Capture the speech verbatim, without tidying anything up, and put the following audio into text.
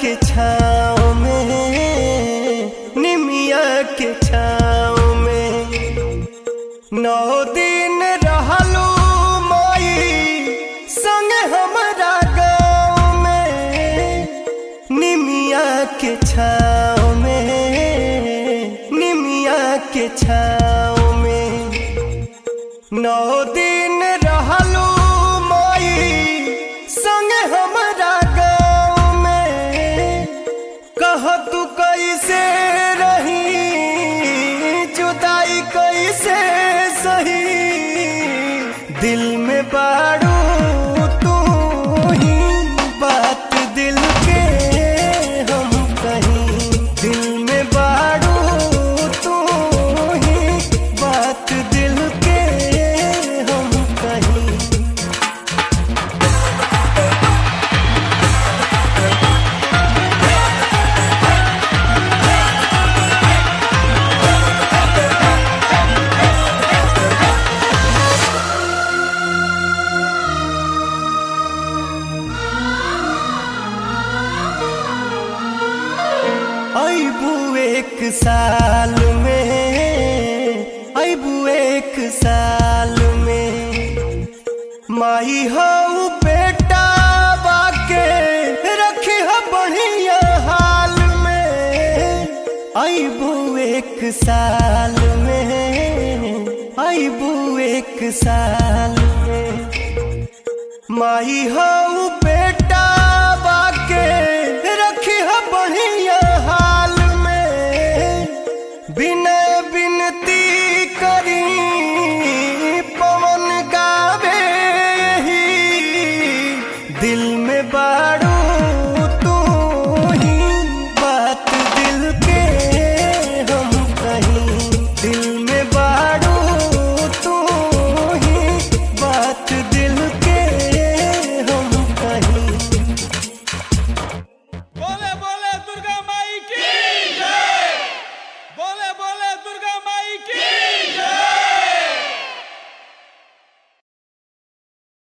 के छाँव में, निमिया के छाँव में नौ दिन रहलू माई संग हमरा गाँव में। निमिया के छाँव में, निमिया के छाँव में नौ दिन रहलू माई संग हमरा गाँव में। कह तू कैसे रही जुदाई कैसे सही, दिल में बाड़ू तू ही बात दिल के हम कहीं। दिल में बाड़ू तू ही बात दिल के हम कहीं। अबू एक साल में, अबू एक साल में माई हो बेटा बाके रखी हो बढ़िया हाल में। अबू एक साल में, अबू एक साल में माई हो बेटा बाके रखी हो बढ़िया हाल में। बिना बिनती